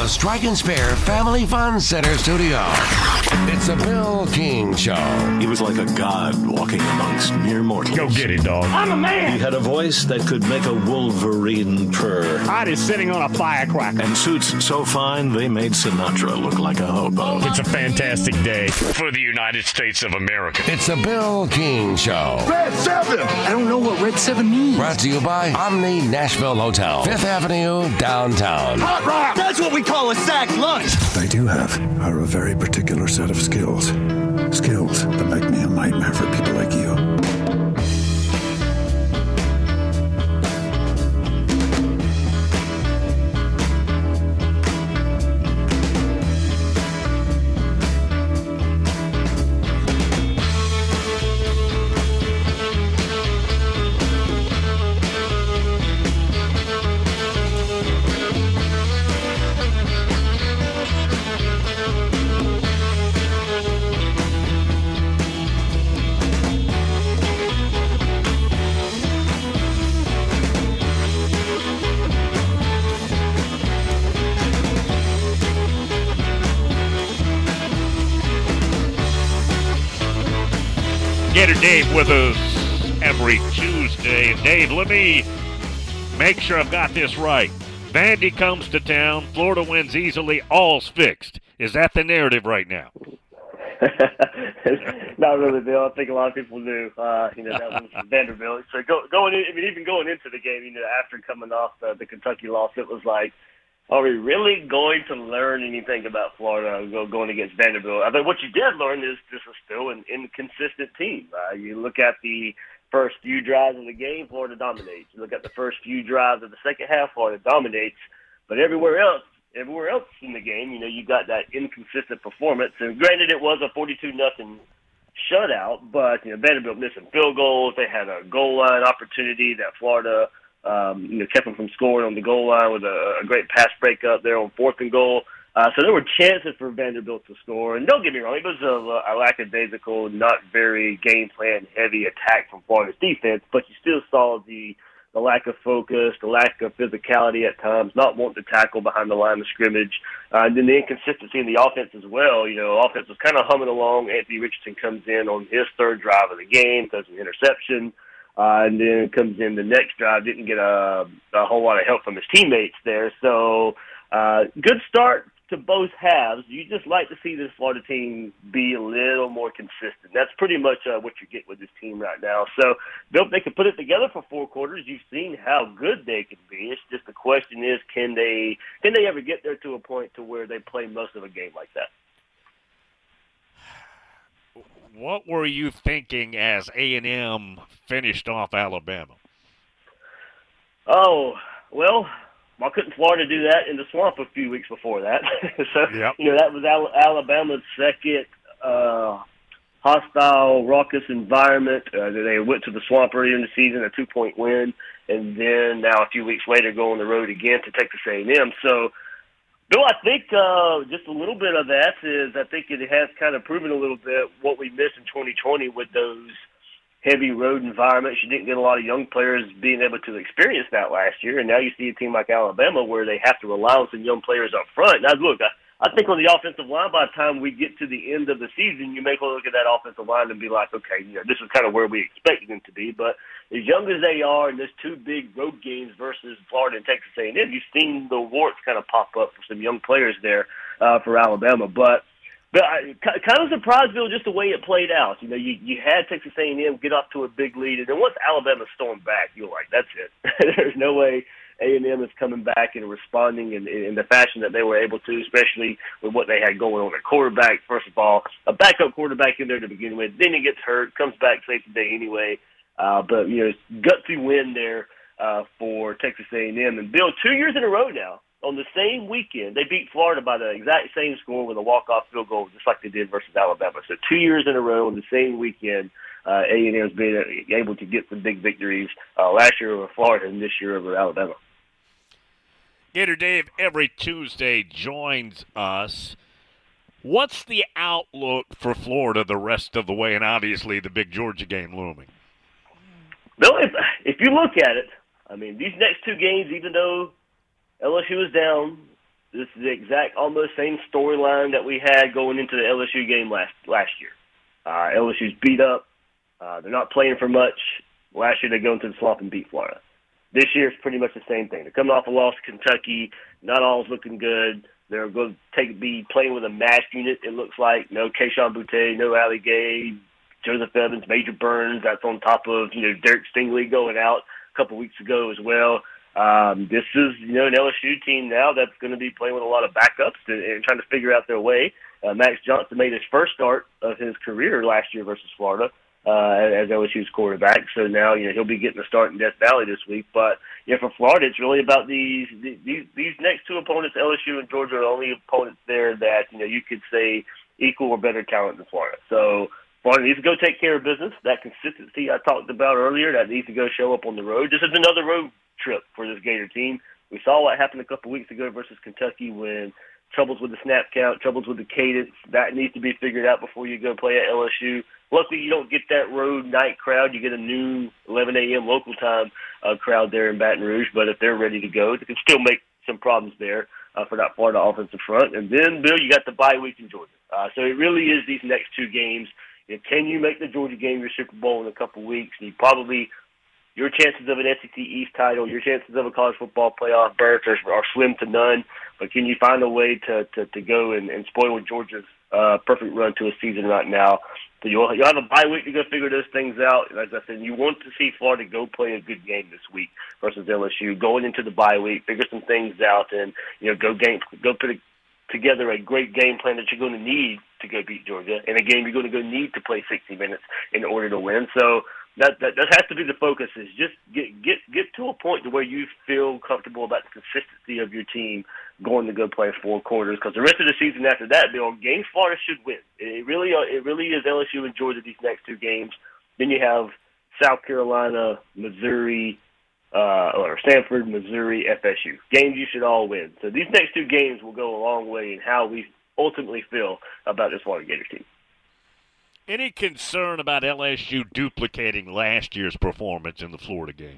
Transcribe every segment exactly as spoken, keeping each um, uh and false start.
the Strike and Spare Family Fun Center studio, it's a Bill King Show. He was like a god walking amongst mere mortals. Go get it, dog. I'm a man. He had a voice that could make a wolverine purr. Hot is sitting on a firecracker. And suits so fine they made Sinatra look like a hobo. It's a fantastic day for the United States of America. It's a Bill King Show. Red seven. I don't know what Red seven means. Brought to you by Omni Nashville Hotel, Fifth Avenue, downtown. Hot rock. That's what we call a sack lunch. What I do have are a very particular set of skills. Skills that make me a nightmare for people like you. Gator Dave with us every Tuesday. And Dave, let me make sure I've got this right. Vandy comes to town, Florida wins easily, all's fixed. Is that the narrative right now? Not really, Bill. I think a lot of people do. Uh, you know, that was Vanderbilt. So go, going in, I mean, even going into the game, you know, after coming off the, the Kentucky loss, it was like, are we really going to learn anything about Florida going against Vanderbilt? I think what you did learn is this is still an inconsistent team. Uh, you look at the first few drives of the game, Florida dominates. You look at the first few drives of the second half, Florida dominates. But everywhere else, everywhere else in the game, you know, you got that inconsistent performance. And granted, it was a forty-two nothing shutout, but, you know, Vanderbilt missing field goals. They had a goal line opportunity that Florida – Um, you know, kept them from scoring on the goal line with a, a great pass breakup there on fourth and goal. Uh, so there were chances for Vanderbilt to score. And don't get me wrong, it was a, a lackadaisical, not very game plan heavy attack from Florida's defense, but you still saw the the lack of focus, the lack of physicality at times, not wanting to tackle behind the line of scrimmage, uh, and then the inconsistency in the offense as well. You know, offense was kind of humming along. Anthony Richardson comes in on his third drive of the game, does an interception. Uh, and then comes in the next drive, didn't get a, a whole lot of help from his teammates there. So uh, good start to both halves. You just like to see this Florida team be a little more consistent. That's pretty much uh, what you get with this team right now. So Bill, they can put it together for four quarters. You've seen how good they can be. It's just the question is, can they can they ever get there to a point to where they play most of a game like that? What were you thinking as A and M finished off Alabama? Oh, well, why couldn't Florida do that in the swamp a few weeks before that? so, yep. you know, that was Al- Alabama's second uh, hostile, raucous environment. Uh, they went to the swamp earlier in the season, a two-point win, and then now a few weeks later go on the road again to Texas A and M. So, Bill, I think uh, just a little bit of that is I think it has kind of proven a little bit what we missed in twenty twenty with those heavy road environments. You didn't get a lot of young players being able to experience that last year, and now you see a team like Alabama where they have to rely on some young players up front. Now, look, I, I think on the offensive line, by the time we get to the end of the season, you may look at that offensive line and be like, okay, you know, this is kind of where we expected them to be. But as young as they are, and there's two big road games versus Florida and Texas A and M, you've seen the warts kind of pop up for some young players there uh, for Alabama. But But I kind of surprised, Bill, just the way it played out. You know, you, you had Texas A and M get off to a big lead, and then once Alabama stormed back, you're like, that's it. There's no way A and M is coming back and responding in, in the fashion that they were able to, especially with what they had going on at quarterback. First of all, a backup quarterback in there to begin with. Then he gets hurt, comes back, saves the day anyway. Uh, but, you know, gutsy win there uh, for Texas A and M. And, Bill, two years in a row now, on the same weekend, they beat Florida by the exact same score with a walk-off field goal, just like they did versus Alabama. So two years in a row on the same weekend, uh, A and M's been able to get some big victories uh, last year over Florida and this year over Alabama. Gator Dave every Tuesday joins us. What's the outlook for Florida the rest of the way, and obviously the big Georgia game looming? Bill, if, if you look at it, I mean, these next two games, even though L S U is down, this is the exact, almost same storyline that we had going into the L S U game last last year. Uh, L S U's beat up. Uh, they're not playing for much. Last year they go into the swamp and beat Florida. This year it's pretty much the same thing. They're coming off a loss to Kentucky. Not all's looking good. They're going to take be playing with a masked unit, it looks like. No Keyshawn Boutte, no Ali Gay, Joseph Evans, Major Burns. That's on top of, you know, Derek Stingley going out a couple weeks ago as well. Um, this is, you know, an L S U team now that's going to be playing with a lot of backups and, and trying to figure out their way. Uh, Max Johnson made his first start of his career last year versus Florida uh, as L S U's quarterback. So now, you know, he'll be getting a start in Death Valley this week. But, you know, for Florida, it's really about these these these next two opponents. L S U and Georgia are the only opponents there that, you know, you could say equal or better talent than Florida. So Florida needs to go take care of business. That consistency I talked about earlier, that needs to go show up on the road. This is another road trip for this Gator team. We saw what happened a couple weeks ago versus Kentucky when troubles with the snap count, troubles with the cadence. That needs to be figured out before you go play at L S U. Luckily, you don't get that road night crowd. You get a noon, eleven a.m. local time uh, crowd there in Baton Rouge. But if they're ready to go, they can still make some problems there uh, for that Florida offensive front. And then, Bill, you got the bye week in Georgia. Uh, so it really is these next two games. You know, can you make the Georgia game your Super Bowl in a couple weeks? And you probably – your chances of an S E C East title, your chances of a college football playoff berth are, are slim to none. But can you find a way to, to, to go and, and spoil Georgia's uh, perfect run to a season right now? So you'll, you'll have a bye week to go figure those things out. As I said, you want to see Florida go play a good game this week versus L S U, going into the bye week, figure some things out, and you know go game go put a, together a great game plan that you're going to need to go beat Georgia, and a game you're going to go need to play sixty minutes in order to win. So. That, that that has to be the focus, is just get get get to a point to where you feel comfortable about the consistency of your team going to go play four quarters, because the rest of the season after that, Bill, games Florida should win. It really it really is L S U and Georgia these next two games. Then you have South Carolina, Missouri, uh, or Stanford, Missouri, F S U. Games you should all win. So these next two games will go a long way in how we ultimately feel about this Florida Gators team. Any concern about L S U duplicating last year's performance in the Florida game?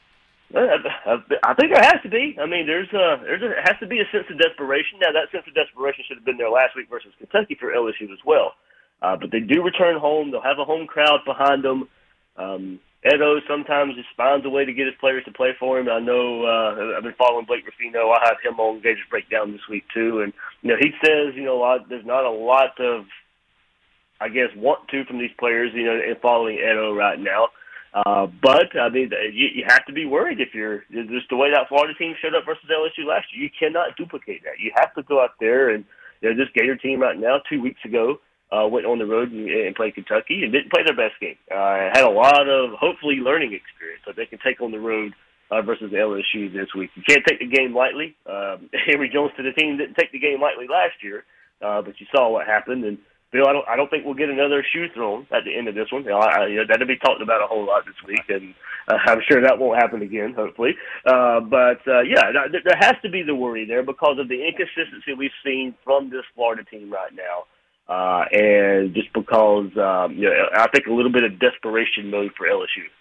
I think there has to be. I mean, there's a, there's a, it has to be a sense of desperation. Now, that sense of desperation should have been there last week versus Kentucky for L S U as well. Uh, but they do return home. They'll have a home crowd behind them. Um, Edo sometimes just finds a way to get his players to play for him. I know uh, I've been following Blake Ruffino. I have him on Gators Breakdown this week too. And, you know, he says, you know, a lot, there's not a lot of, I guess, want to from these players, you know, and following Edo right now. Uh, but, I mean, you, you have to be worried if you're just the way that Florida team showed up versus L S U last year. You cannot duplicate that. You have to go out there, and, you know, this Gator team right now, two weeks ago, uh, went on the road and, and played Kentucky and didn't play their best game. Uh, had a lot of, hopefully, learning experience that they can take on the road uh, versus L S U this week. You can't take the game lightly. Um, Henry Jones to the team didn't take the game lightly last year, uh, but you saw what happened, and Bill, I don't, I don't think we'll get another shoe thrown at the end of this one. You know, I, you know, that'll be talked about a whole lot this week, and uh, I'm sure that won't happen again, hopefully. Uh, but, uh, yeah, th- there has to be the worry there because of the inconsistency we've seen from this Florida team right now. Uh, and just because, um, you know, I think a little bit of desperation mode for L S U.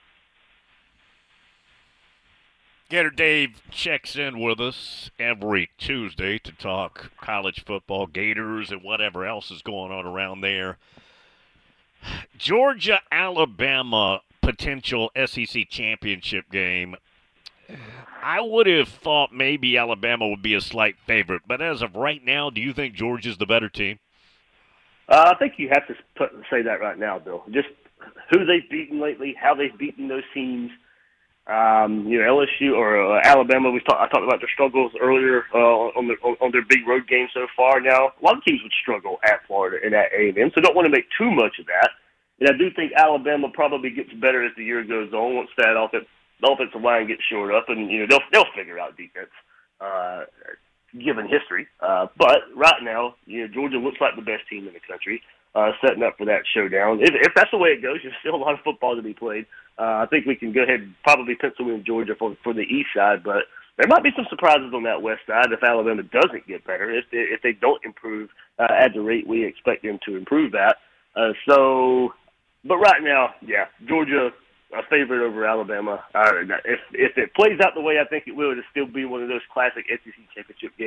Gator Dave checks in with us every Tuesday to talk college football, Gators, and whatever else is going on around there. Georgia, Alabama potential S E C championship game. I would have thought maybe Alabama would be a slight favorite, but as of right now, do you think Georgia's the better team? Uh, I think you have to put, say that right now, Bill. Just who they've beaten lately, how they've beaten those teams. Um, you know, L S U or uh, Alabama. We talked. I talked about their struggles earlier uh, on, the, on, on their big road game so far. Now, a lot of teams would struggle at Florida and at A and M, so don't want to make too much of that. And I do think Alabama probably gets better as the year goes on. Once that offense, the offensive line gets shored up, and you know they'll they'll figure out defense, uh, given history. Uh, but right now, you know, Georgia looks like the best team in the country. Uh, setting up for that showdown. If, if that's the way it goes, there's still a lot of football to be played. Uh, I think we can go ahead and probably pencil in Georgia for for the east side, but there might be some surprises on that west side if Alabama doesn't get better, if they, if they don't improve uh, at the rate we expect them to improve at. Uh, so, but right now, yeah, Georgia a favorite over Alabama. Uh, if if it plays out the way I think it will, it'll still be one of those classic S E C championship games.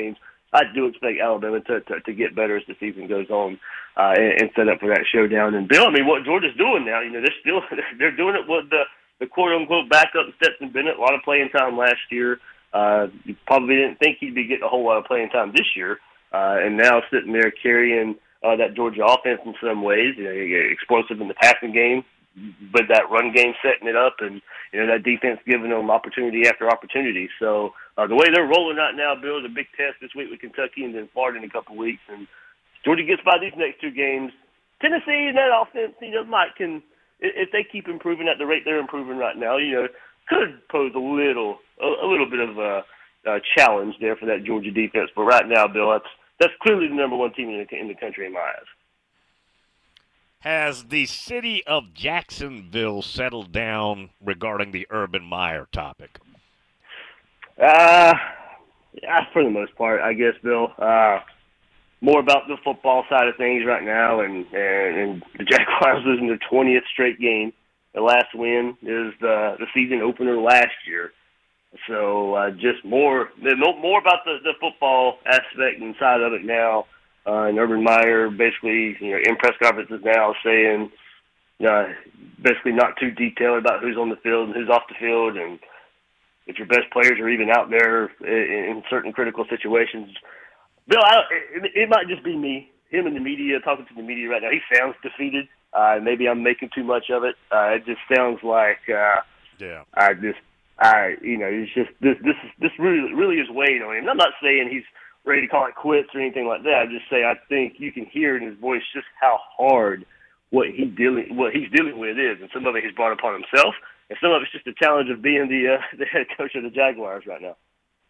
I do expect Alabama to, to, to get better as the season goes on uh, and, and set up for that showdown. And Bill, I mean, what Georgia's doing now, you know, they're still they're doing it with the, the quote-unquote backup Stetson Bennett. A lot of playing time last year. Uh, you probably didn't think he'd be getting a whole lot of playing time this year. Uh, and now sitting there carrying uh, that Georgia offense in some ways, you know, explosive in the passing game, but that run game setting it up, and you know that defense giving them opportunity after opportunity. So uh, the way they're rolling right now, Bill, is a big test this week with Kentucky and then Florida in a couple of weeks. And Georgia gets by these next two games. Tennessee and that offense, you know, might can if they keep improving at the rate they're improving right now, you know, could pose a little a, a little bit of a, a challenge there for that Georgia defense. But right now, Bill, that's that's clearly the number one team in the, in the country in my eyes. Has the city of Jacksonville settled down regarding the Urban Meyer topic? Uh, yeah, for the most part, I guess, Bill. Uh, more about the football side of things right now, and, and, and the Jaguars losing their twentieth straight game. The last win is the, the season opener last year. So uh, just more more about the, the football aspect and side of it now. Uh, and Urban Meyer basically, you know, in press conferences now saying, uh, basically not too detailed about who's on the field and who's off the field, and if your best players are even out there in, in certain critical situations. Bill, I, it, it might just be me, him and the media, talking to the media right now. He sounds defeated. Uh, maybe I'm making too much of it. Uh, it just sounds like, uh, yeah, I just, I, you know, it's just this, this, this really, really is weighing on him. And I'm not saying he's ready to call it quits or anything like that. I just say I think you can hear in his voice just how hard what he dealing what he's dealing with is, and some of it he's brought upon himself, and some of it's just a challenge of being the uh, the head coach of the Jaguars right now.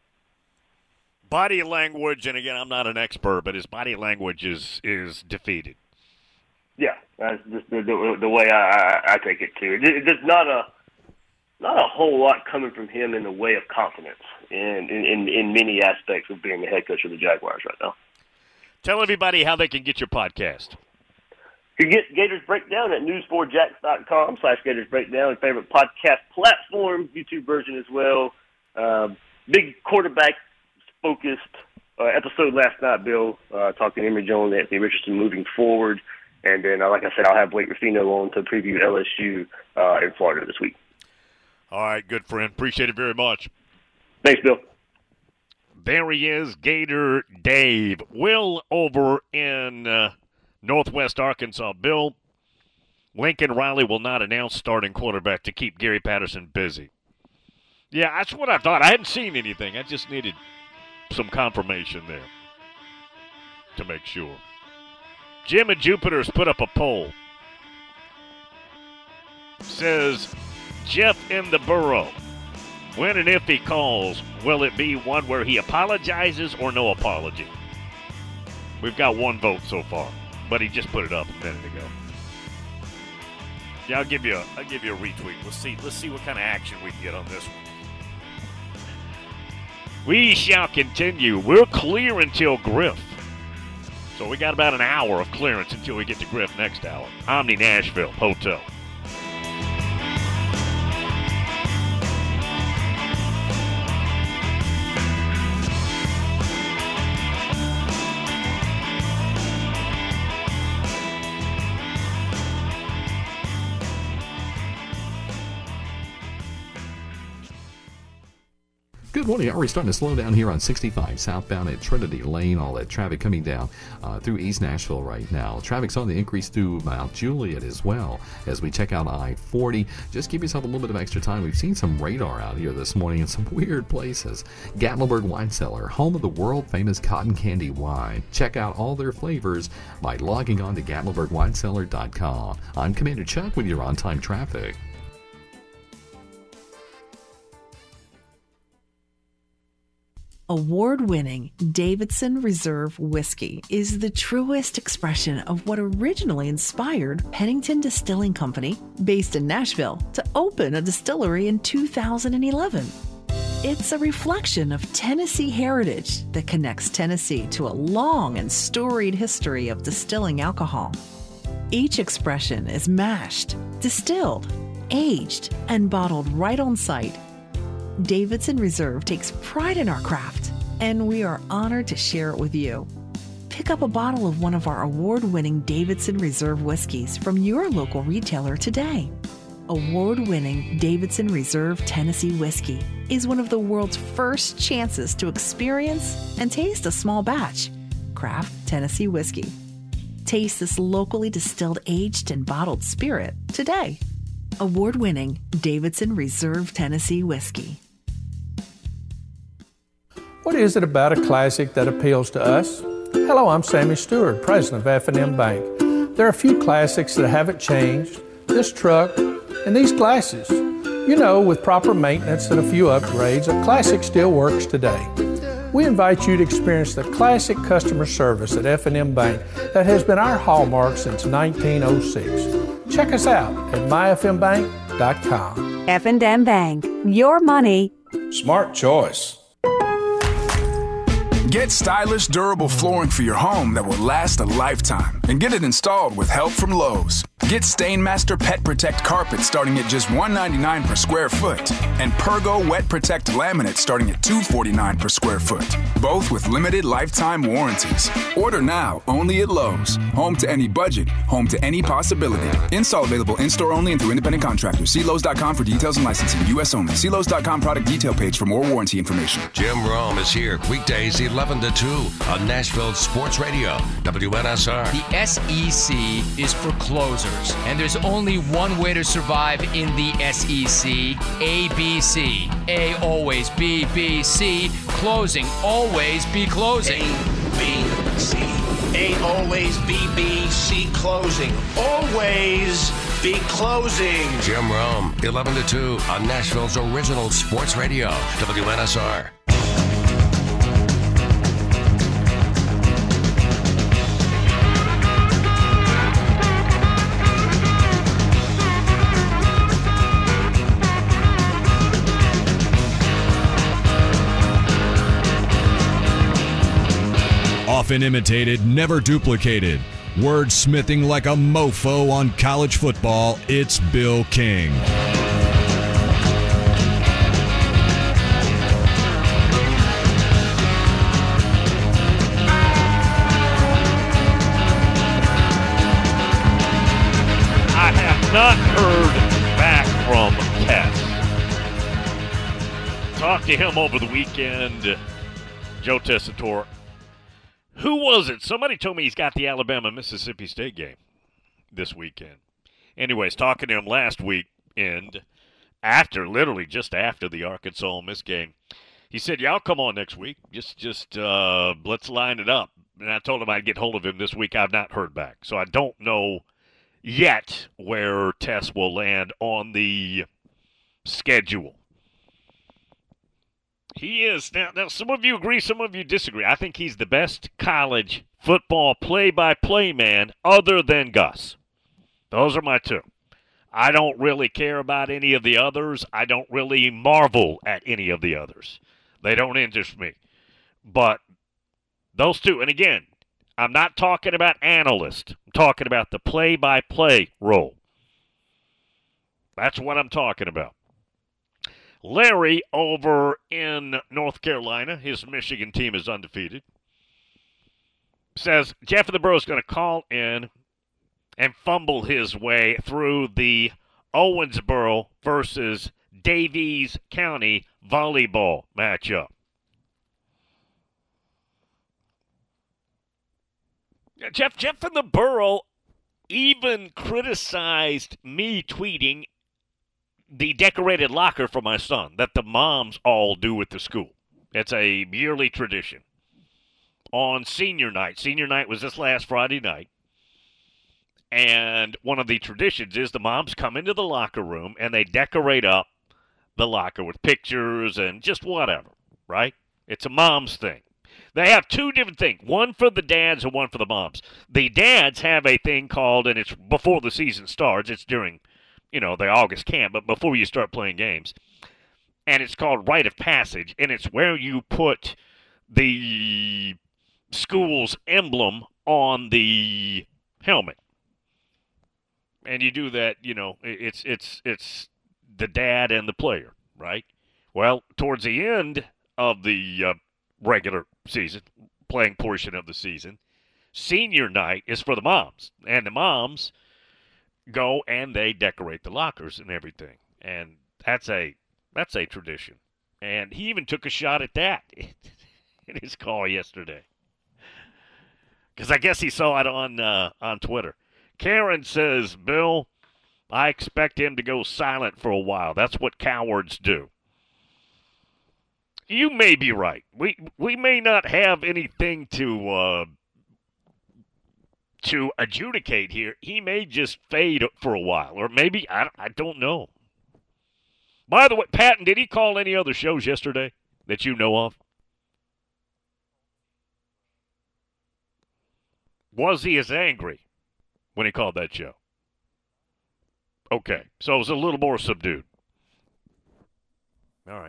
Body language, and again, I'm not an expert, but his body language is is defeated. Yeah, that's just the the, the way I, I, I take it too. It, there's not a not a whole lot coming from him in the way of confidence in, in, in many aspects of being the head coach of the Jaguars right now. Tell everybody how they can get your podcast. You can get Gators Breakdown at news four jacks dot com slash Gators Breakdown, your favorite podcast platform, YouTube version as well. Uh, big quarterback-focused uh, episode last night, Bill, uh, talking to Emory Jones and Anthony Richardson moving forward. And then, uh, like I said, I'll have Blake Ruffino on to preview L S U uh, in Florida this week. All right, good friend. Appreciate it very much. Thanks, Bill. There he is, Gator Dave. Will over in uh, Northwest Arkansas. Bill, Lincoln Riley will not announce starting quarterback to keep Gary Patterson busy. Yeah, that's what I thought. I hadn't seen anything. I just needed some confirmation there to make sure. Jim and Jupiter's put up a poll. Says, Jeff in the borough, when and if he calls, will it be one where he apologizes or no apology? We've got one vote so far, but he just put it up a minute ago. Yeah, I'll give you a, I'll give you a retweet. Let's see, let's see what kind of action we can get on this one. We shall continue. We're clear until Griff. So we got about an hour of clearance until we get to Griff next hour. Omni Nashville Hotel. Good morning. Already starting to slow down here on sixty-five southbound at Trinity Lane. All that traffic coming down uh, through East Nashville right now. Traffic's on the increase through Mount Juliet as well as we check out I forty. Just give yourself a little bit of extra time. We've seen some radar out here this morning in some weird places. Gatlinburg Wine Cellar, home of the world-famous cotton candy wine. Check out all their flavors by logging on to gatlinburg wine cellar dot com. I'm Commander Chuck with your on-time traffic. Award-winning Davidson Reserve Whiskey is the truest expression of what originally inspired Pennington Distilling Company, based in Nashville, to open a distillery in two thousand eleven. It's a reflection of Tennessee heritage that connects Tennessee to a long and storied history of distilling alcohol. Each expression is mashed, distilled, aged, and bottled right on site. Davidson Reserve takes pride in our craft and we are honored to share it with you. Pick up a bottle of one of our award-winning Davidson Reserve whiskeys from your local retailer today. Award-winning Davidson Reserve Tennessee Whiskey is one of the world's first chances to experience and taste a small batch craft Tennessee whiskey. Taste this locally distilled, aged, and bottled spirit today. Award-winning Davidson Reserve Tennessee Whiskey. What is it about a classic that appeals to us? Hello, I'm Sammy Stewart, president of F and M Bank. There are a few classics that haven't changed. This truck and these glasses. You know, with proper maintenance and a few upgrades, a classic still works today. We invite you to experience the classic customer service at F and M Bank that has been our hallmark since nineteen oh six. Check us out at my f m bank dot com. F and M Bank, your money. Smart choice. Get stylish, durable flooring for your home that will last a lifetime and get it installed with help from Lowe's. Get Stainmaster Pet Protect carpet starting at just one hundred ninety-nine dollars per square foot and Pergo Wet Protect laminate starting at two hundred forty-nine dollars per square foot, both with limited lifetime warranties. Order now only at Lowe's. Home to any budget, home to any possibility. Install available in-store only and through independent contractors. See Lowe's dot com for details and licensing. U S only. See Lowe's dot com product detail page for more warranty information. Jim Rome is here weekdays eleven to two on Nashville Sports Radio, W N S R. The S E C is for closers, and there's only one way to survive in the S E C, A B C. A always, B, B, C, closing, always be closing. A, B, C. A always, B, B, C, closing. Always be closing. Jim Rome, eleven to two on Nashville's original sports radio, W N S R. Often imitated, never duplicated. Wordsmithing like a mofo on college football, it's Bill King. I have not heard back from Tess. Talked to him over the weekend, Joe Tessitore. Who was it? Somebody told me he's got the Alabama-Mississippi State game this weekend. Anyways, talking to him last week, and after, literally just after the Arkansas-Ole Miss game, he said, y'all come on next week. Just, just uh, let's line it up. And I told him I'd get hold of him this week. I've not heard back. So I don't know yet where Tess will land on the schedule. He is. Now, now, some of you agree, some of you disagree. I think he's the best college football play-by-play man other than Gus. Those are my two. I don't really care about any of the others. I don't really marvel at any of the others. They don't interest me. But those two, and again, I'm not talking about analyst. I'm talking about the play-by-play role. That's what I'm talking about. Larry over in North Carolina, his Michigan team is undefeated, says Jeff of the Borough is going to call in and fumble his way through the Owensboro versus Daviess County volleyball matchup. Jeff, Jeff of the Borough even criticized me tweeting the decorated locker for my son that the moms all do at the school. It's a yearly tradition. On senior night, senior night was this last Friday night, and one of the traditions is the moms come into the locker room and they decorate up the locker with pictures and just whatever, right? It's a mom's thing. They have two different things, one for the dads and one for the moms. The dads have a thing called, and it's before the season starts, it's during you know, the August camp, but before you start playing games. And it's called Rite of Passage, and it's where you put the school's emblem on the helmet. And you do that, you know, it's it's it's the dad and the player, right? Well, towards the end of the uh, regular season, playing portion of the season. Senior night is for the moms, and the moms go and they decorate the lockers and everything, and that's a that's a tradition. And he even took a shot at that in his call yesterday, because I guess he saw it on uh, on Twitter. Karen says, Bill, I expect him to go silent for a while. That's what cowards do. You may be right. We we may not have anything to uh, to adjudicate here. He may just fade for a while, or maybe I I don't know. By the way, Patton, did he call any other shows yesterday that you know of? Was he as angry when he called that show? Okay, so it was a little more subdued. All right.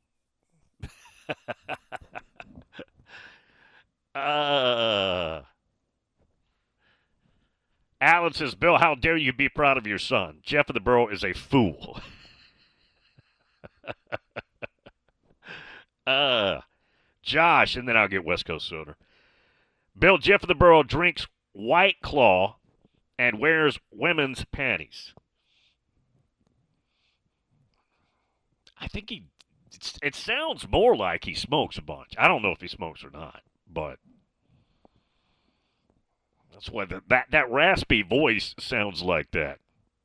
uh, Alan says, Bill, how dare you be proud of your son? Jeff of the Borough is a fool. uh, Josh, and then I'll get West Coast Sooner. Bill, Jeff of the Borough drinks White Claw and wears women's panties. I think he, it's, it sounds more like he smokes a bunch. I don't know if he smokes or not, but that's why the, that, that raspy voice sounds like that.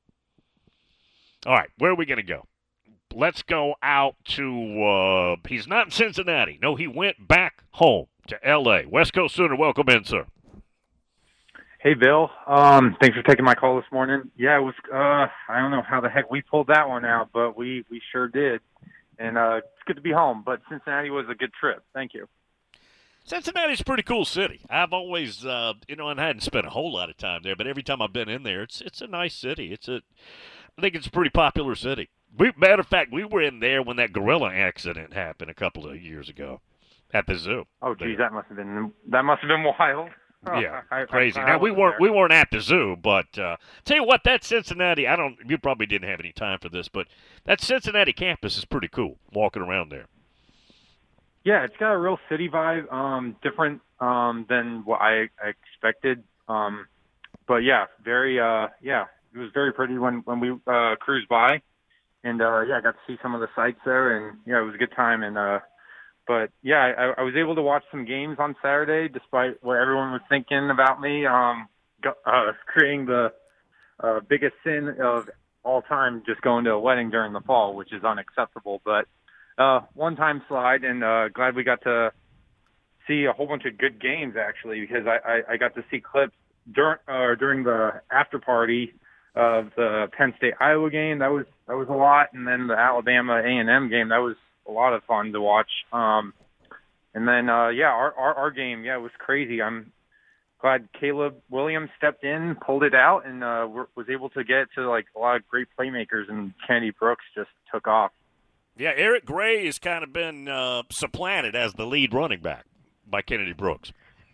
All right, where are we going to go? Let's go out to, uh, he's not in Cincinnati. No, he went back home to L A. West Coast Sooner, welcome in, sir. Hey, Bill. Um, thanks for taking my call this morning. Yeah, it was, uh, I don't know how the heck we pulled that one out, but we, we sure did. And uh, it's good to be home, but Cincinnati was a good trip. Thank you. Cincinnati's a pretty cool city. I've always, uh, you know, and I hadn't spent a whole lot of time there, but every time I've been in there, it's it's a nice city. It's a, I think it's a pretty popular city. We, matter of fact, we were in there when that gorilla accident happened a couple of years ago at the zoo. Oh, geez, that must have been that must have been wild. Yeah, I, crazy. I, I now we weren't there. we weren't at the zoo, but uh, tell you what, that Cincinnati. I don't. You probably didn't have any time for this, but that Cincinnati campus is pretty cool. Walking around there. Yeah, it's got a real city vibe, um, different um, than what I expected. Um, but yeah, very. Uh, yeah, it was very pretty when when we uh, cruised by, and uh, yeah, I got to see some of the sights there, and yeah, it was a good time. And uh, But, yeah, I, I was able to watch some games on Saturday, despite what everyone was thinking about me, um, uh, creating the uh, biggest sin of all time, just going to a wedding during the fall, which is unacceptable. But uh, one-time slide, and uh, glad we got to see a whole bunch of good games, actually, because I, I, I got to see clips during, uh, during the after-party of the Penn State-Iowa game. That was that was a lot. And then the Alabama A and M game, that was a lot of fun to watch. Um, and then, uh, yeah, our, our, our game, yeah, it was crazy. I'm glad Caleb Williams stepped in, pulled it out, and uh, was able to get to, like, a lot of great playmakers, and Kennedy Brooks just took off. Yeah, Eric Gray has kind of been uh, supplanted as the lead running back by Kennedy Brooks.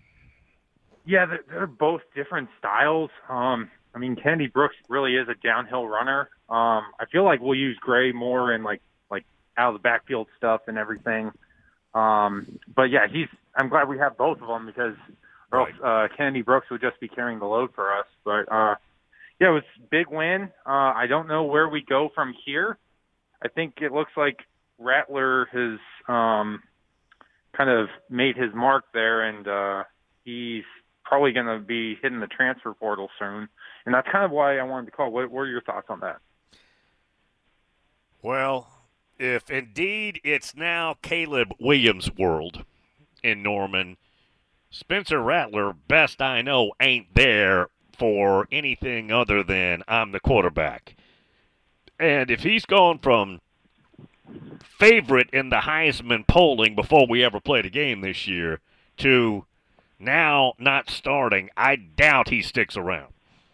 Yeah, they're, they're both different styles. Um, I mean, Kennedy Brooks really is a downhill runner. Um, I feel like we'll use Gray more in, like, out of the backfield stuff and everything. Um, but, yeah, he's. I'm glad we have both of them because or else, uh, Kennedy Brooks would just be carrying the load for us. But, uh, yeah, it was a big win. Uh, I don't know where we go from here. I think it looks like Rattler has um, kind of made his mark there, and uh, he's probably going to be hitting the transfer portal soon. And that's kind of why I wanted to call. What, what are your thoughts on that? Well, if indeed it's now Caleb Williams' world in Norman, Spencer Rattler, best I know, ain't there for anything other than I'm the quarterback. And if he's gone from favorite in the Heisman polling before we ever played a game this year to now not starting, I doubt he sticks around.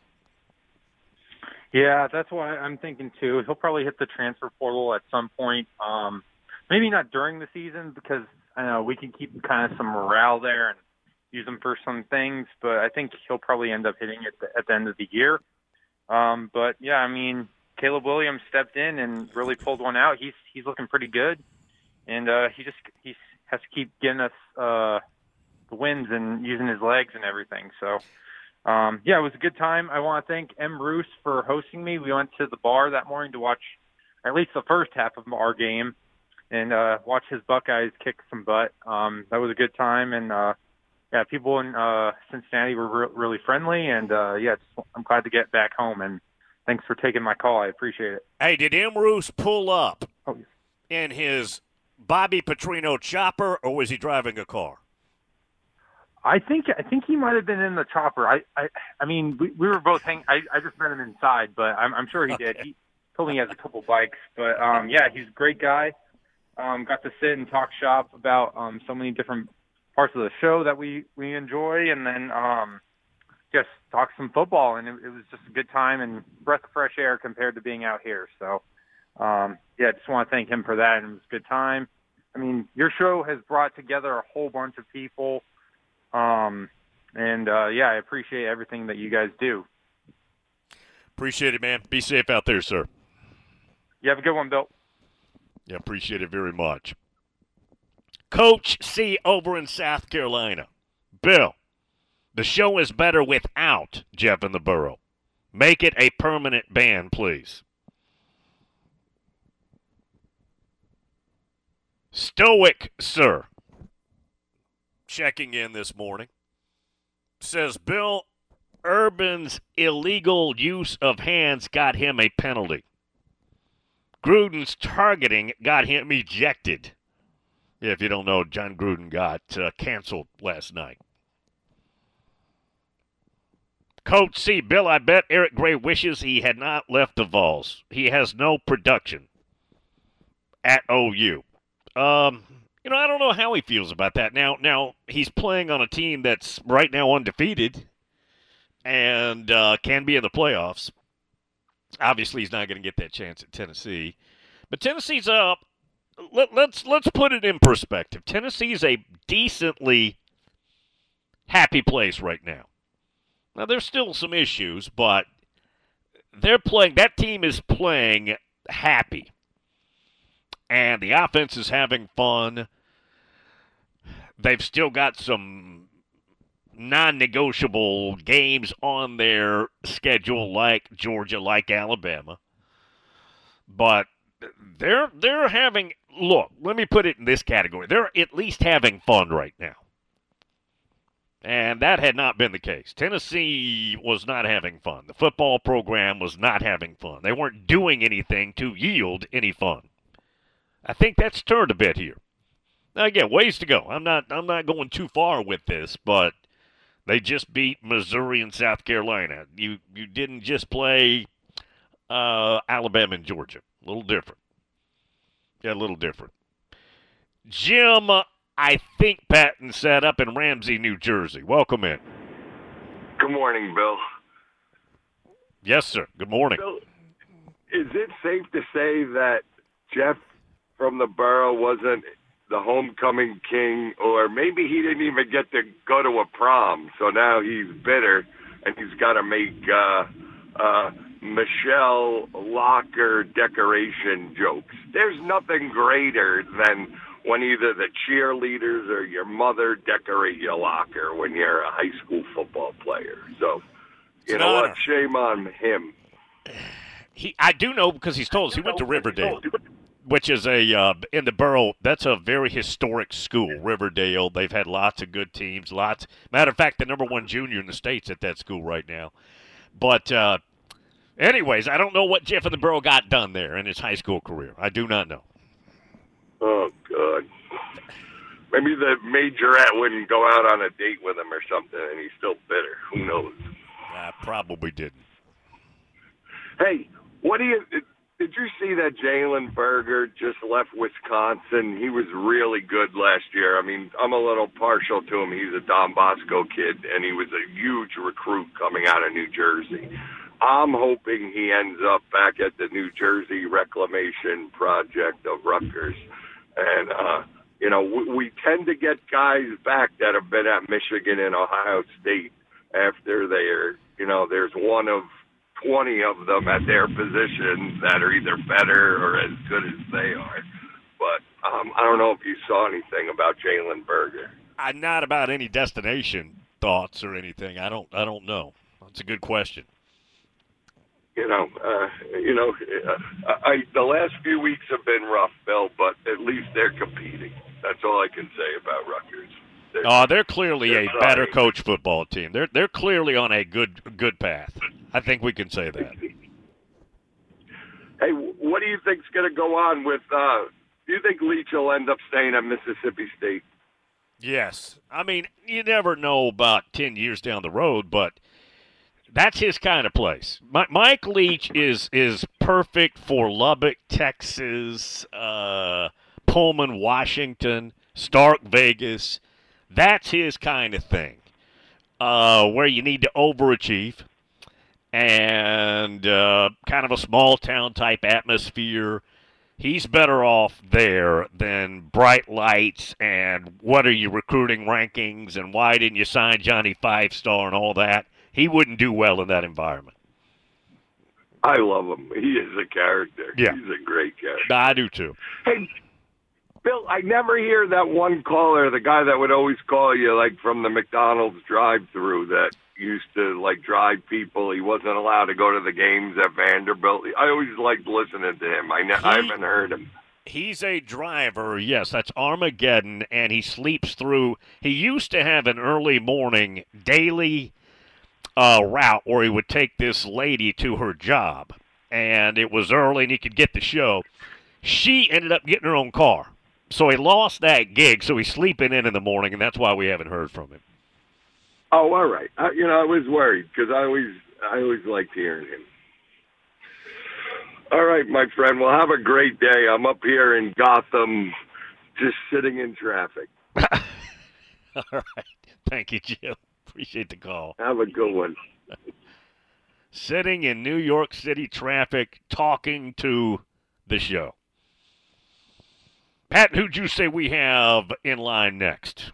Yeah, that's what I'm thinking too. He'll probably hit the transfer portal at some point. Um, maybe not during the season because I know we can keep kind of some morale there and use him for some things, but I think he'll probably end up hitting it at the end of the year. Um, but yeah, I mean, Caleb Williams stepped in and really pulled one out. He's he's looking pretty good, and uh, he just he has to keep getting us uh, the wins and using his legs and everything. So, um, yeah, it was a good time. I want to thank M. Roos for hosting me. We went to the bar that morning to watch at least the first half of our game and uh, watch his Buckeyes kick some butt. Um, that was a good time, and uh, yeah, people in uh, Cincinnati were re- really friendly, and uh, yeah, just, I'm glad to get back home, and thanks for taking my call. I appreciate it. Hey, did M. Roos pull up oh, yes. in his Bobby Petrino chopper, or was he driving a car? I think I think he might have been in the chopper. I I, I mean, we, we were both hanging. I, I just met him inside, but I'm, I'm sure he did. He told me he has a couple bikes, but um, yeah, he's a great guy. Um, got to sit and talk shop about um, so many different parts of the show that we, we enjoy, and then um, just talk some football, and it, it was just a good time and breath of fresh air compared to being out here. So, um, yeah, just want to thank him for that, and it was a good time. I mean, your show has brought together a whole bunch of people, um, and, uh, yeah, I appreciate everything that you guys do. Appreciate it, man. Be safe out there, sir. You have a good one, Bill. Yeah, appreciate it very much. Coach C over in South Carolina. Bill, the show is better without Jeff in the Burrow. Make it a permanent ban, please. Stoic, sir, checking in this morning, says Bill Urban's illegal use of hands got him a penalty. Gruden's targeting got him ejected. Yeah, if you don't know, John Gruden got uh, canceled last night. Coach C, Bill, I bet Eric Gray wishes he had not left the Vols. He has no production at O U. Um, you know, I don't know how he feels about that. Now, now he's playing on a team that's right now undefeated and uh, can be in the playoffs. Obviously, he's not going to get that chance at Tennessee. But Tennessee's up. Let, let's let's put it in perspective. Tennessee's a decently happy place right now. Now, there's still some issues, but they're playing. That team is playing happy. And the offense is having fun. They've still got some non-negotiable games on their schedule, like Georgia, like Alabama. But they're they're having look. Let me put it in this category. They're at least having fun right now, and that had not been the case. Tennessee was not having fun. The football program was not having fun. They weren't doing anything to yield any fun. I think that's turned a bit here. Now again, ways to go. I'm not I'm not going too far with this, but they just beat Missouri and South Carolina. You you didn't just play uh, Alabama and Georgia. A little different. Yeah, a little different. Jim, uh, I think Patton sat up in Ramsey, New Jersey. Welcome in. Good morning, Bill. Yes, sir. Good morning. Bill, is it safe to say that Jeff from the Borough wasn't the homecoming king, or maybe he didn't even get to go to a prom, so now he's bitter and he's got to make uh, uh, Michelle Locker decoration jokes? There's nothing greater than when either the cheerleaders or your mother decorate your locker when you're a high school football player. So, you know what? Shame on him. He, I do know because he's told us he went to Riverdale, which is a, uh, in the borough, that's a very historic school, Riverdale. They've had lots of good teams, lots. Matter of fact, the number one junior in the States at that school right now. But uh, anyways, I don't know what Jeff in the Borough got done there in his high school career. I do not know. Oh, God. Maybe the majorette wouldn't go out on a date with him or something, and he's still bitter. Who knows? I probably didn't. Hey, what do you... Did you see that Jalen Berger just left Wisconsin? He was really good last year. I mean, I'm a little partial to him. He's a Don Bosco kid, and he was a huge recruit coming out of New Jersey. I'm hoping he ends up back at the New Jersey Reclamation Project of Rutgers. And, uh, you know, we, we tend to get guys back that have been at Michigan and Ohio State after they're, you know, there's one of twenty of them at their positions that are either better or as good as they are. But Um, I don't know if you saw anything about Jalen Berger. Uh, not about any destination thoughts or anything. I don't. I don't know. That's a good question. You know, uh, you know, uh, I, the last few weeks have been rough, Bill, but at least they're competing. That's all I can say about Rutgers. They're, uh, they're clearly they're a trying. better coach football team. They're they're clearly on a good good path. I think we can say that. Hey, what do you think's going to go on with? Uh, do you think Leach will end up staying at Mississippi State? Yes. I mean, you never know about ten years down the road, but that's his kind of place. Mike Leach is is perfect for Lubbock, Texas, uh, Pullman, Washington, Stark, Vegas. That's his kind of thing, uh, where you need to overachieve and uh, kind of a small-town type atmosphere. He's better off there than bright lights and what are your recruiting rankings and why didn't you sign Johnny Five Star and all that. He wouldn't do well in that environment. I love him. He is a character. Yeah. He's a great character. I do too. Hey, Bill, I never hear that one caller, the guy that would always call you, like, from the McDonald's drive-thru that used to, like, drive people. He wasn't allowed to go to the games at Vanderbilt. I always liked listening to him. I, ne- he, I haven't heard him. He's a driver, yes, that's Armageddon, and he sleeps through. He used to have an early morning daily uh, route where he would take this lady to her job, and it was early and he could get the show. She ended up getting her own car. So he lost that gig, so he's sleeping in in the morning, and that's why we haven't heard from him. Oh, all right. I, you know, I was worried because I always, I always liked hearing him. All right, my friend. Well, have a great day. I'm up here in Gotham, just sitting in traffic. All right. Thank you, Jim. Appreciate the call. Have a good one. Sitting in New York City traffic, talking to the show. Pat, who'd you say we have in line next?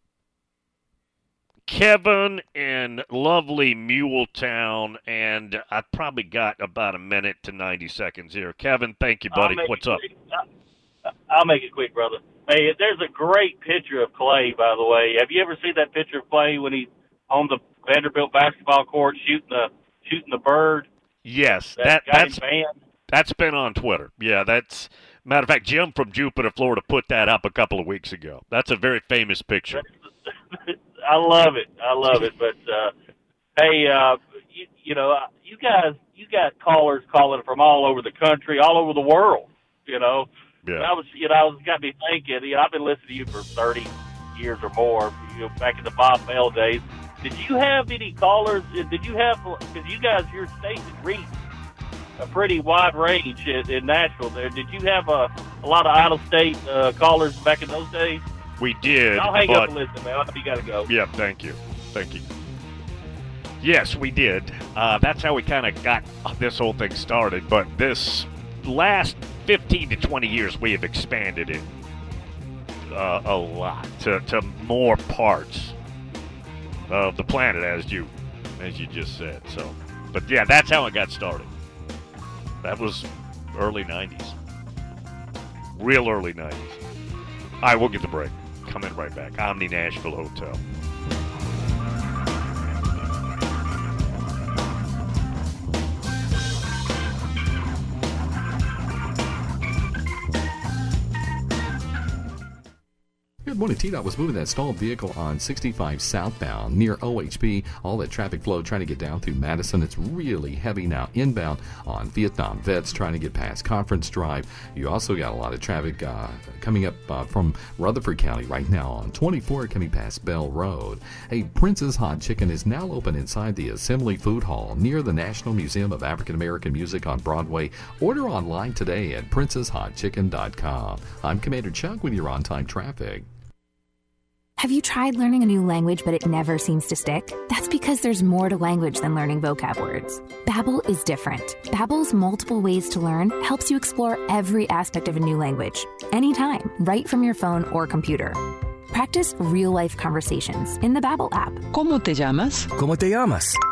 Kevin in lovely Muletown, and I've probably got about a minute to ninety seconds here. Kevin, thank you, buddy. What's up? Quick. I'll make it quick, brother. Hey, there's a great picture of Clay, by the way. Have you ever seen that picture of Clay when he's on the Vanderbilt basketball court shooting the shooting the bird? Yes, that, that that's that's been on Twitter. Yeah, that's matter of fact. Jim from Jupiter, Florida, put that up a couple of weeks ago. That's a very famous picture. I love it. I love it. But uh, hey, uh, you, you know, you guys, you got callers calling from all over the country, all over the world. You know, yeah. And I was, you know, I was got me thinking. You know, I've been listening to you for thirty years or more. You know, back in the Bob Bell days. Did you have any callers? Did you have? Because you guys, your station reached a pretty wide range in, in Nashville. There, did you have a, a lot of out-of-state uh, callers back in those days? We did. I'll hang but, up and listen, man. You got to go. Yeah, thank you. Thank you. Yes, we did. Uh, that's how we kind of got this whole thing started. But this last fifteen to twenty years, we have expanded it uh, a lot to, to more parts of the planet, as you as you just said. So, but yeah, that's how it got started. That was early nineties. Real early nineties. All right, we'll get the break. Coming right back. Omni Nashville Hotel. Good morning. T DOT was moving that stalled vehicle on sixty-five southbound near O H P. All that traffic flow trying to get down through Madison. It's really heavy now inbound on Vietnam Vets trying to get past Conference Drive. You also got a lot of traffic uh, coming up uh, from Rutherford County right now on twenty-four coming past Bell Road. Hey, Prince's Hot Chicken is now open inside the Assembly Food Hall near the National Museum of African American Music on Broadway. Order online today at princess hot chicken dot com. I'm Commander Chuck with your on-time traffic. Have you tried learning a new language but it never seems to stick? That's because there's more to language than learning vocab words. Babbel is different. Babbel's multiple ways to learn helps you explore every aspect of a new language, anytime, right from your phone or computer. Practice real-life conversations in the Babbel app. ¿Cómo te llamas? ¿Cómo te llamas?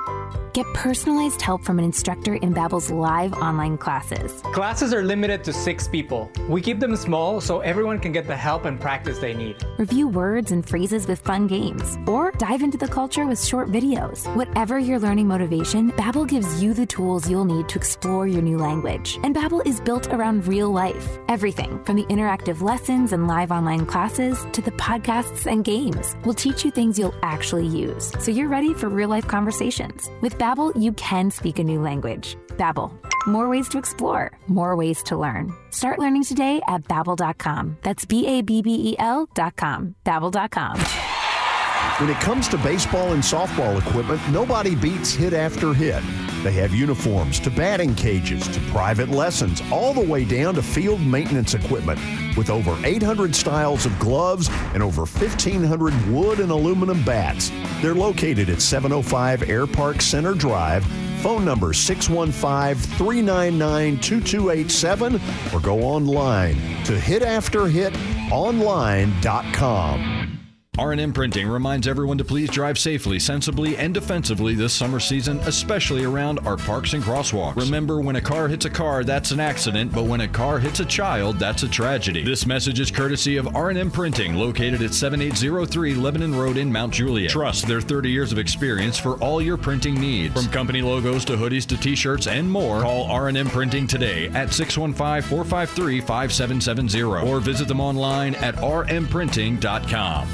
Get personalized help from an instructor in Babbel's live online classes. Classes are limited to six people. We keep them small so everyone can get the help and practice they need. Review words and phrases with fun games, or dive into the culture with short videos. Whatever your learning motivation, Babbel gives you the tools you'll need to explore your new language. And Babbel is built around real life. Everything from the interactive lessons and live online classes to the podcasts and games will teach you things you'll actually use, so you're ready for real-life conversations. With Babbel, you can speak a new language. Babbel, more ways to explore, more ways to learn. Start learning today at babbel dot com. That's B A B B E L dot com. babbel dot com. When it comes to baseball and softball equipment, nobody beats Hit After Hit. They have uniforms to batting cages to private lessons, all the way down to field maintenance equipment. With over eight hundred styles of gloves and over fifteen hundred wood and aluminum bats. They're located at seven oh five Air Park Center Drive. Phone number six one five, three nine nine, two two eight seven or go online to hit after hit online dot com. R and M Printing reminds everyone to please drive safely, sensibly, and defensively this summer season, especially around our parks and crosswalks. Remember, when a car hits a car, that's an accident, but when a car hits a child, that's a tragedy. This message is courtesy of R and M Printing, located at seventy-eight oh three Lebanon Road in Mount Juliet. Trust their thirty years of experience for all your printing needs. From company logos to hoodies to t-shirts and more, call R and M Printing today at six one five, four five three, five seven seven zero or visit them online at r m printing dot com.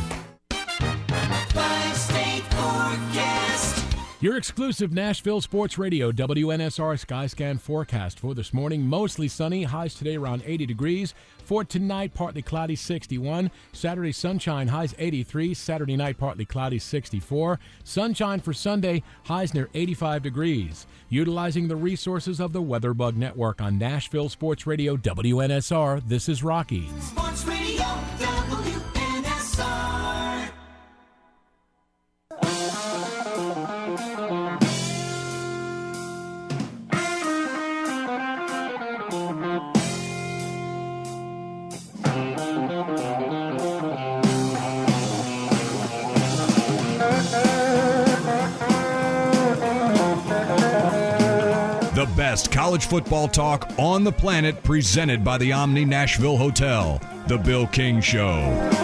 Your exclusive Nashville Sports Radio W N S R Skyscan forecast for this morning. Mostly sunny, highs today around eighty degrees. For tonight, partly cloudy, sixty-one. Saturday, sunshine, highs eighty-three. Saturday night, partly cloudy, sixty-four. Sunshine for Sunday, highs near eighty-five degrees. Utilizing the resources of the WeatherBug Network on Nashville Sports Radio W N S R, this is Rocky. Sports Radio W N S R. The best college football talk on the planet, presented by the Omni Nashville Hotel. The Bill King Show.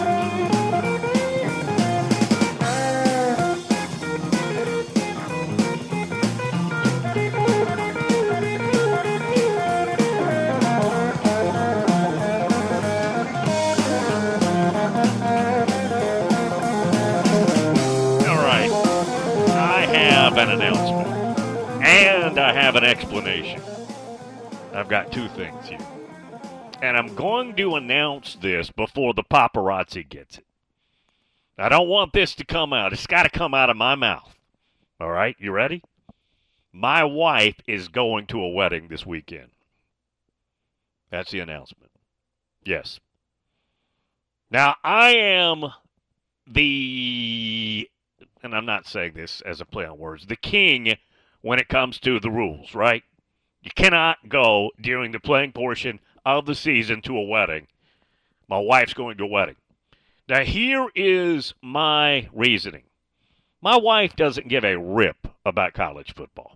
An announcement, and I have an explanation. I've got two things here, and I'm going to announce this before the paparazzi gets it. I don't want this to come out. It's got to come out of my mouth. All right, you ready? My wife is going to a wedding this weekend. That's the announcement. Yes. Now, I am the... and I'm not saying this as a play on words, the king when it comes to the rules, right? You cannot go during the playing portion of the season to a wedding. My wife's going to a wedding. Now, here is my reasoning. My wife doesn't give a rip about college football